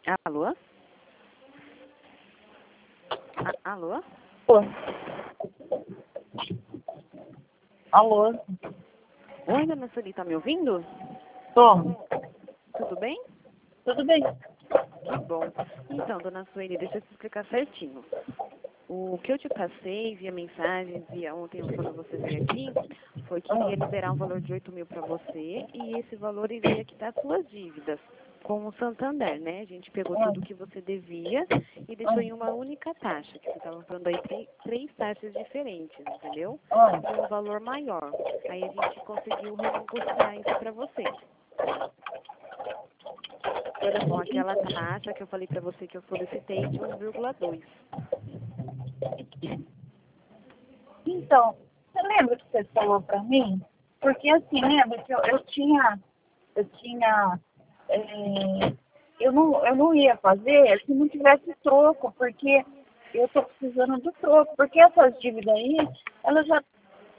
Alô? Alô? Alô? Alô? Oi, dona Sueli, tá me ouvindo? Tô. Tudo bem? Tudo bem? Que bom. Então, dona Sueli, deixa eu te explicar certinho. O que eu te passei via mensagem, via ontem, quando você veio aqui, foi que iria liberar um valor de 8 mil para você e esse valor iria quitar suas dívidas com o Santander, né? A gente pegou tudo que você devia e deixou em uma única taxa, que você estava falando aí três taxas diferentes, entendeu? E um valor maior. Aí a gente conseguiu renegociar isso para você. Com aquela taxa que eu falei para você que eu solicitei de 1,2. Então, você lembra que você falou pra mim? Porque assim, lembra que eu não ia fazer se não tivesse troco, porque eu tô precisando do troco, porque essas dívidas aí, elas já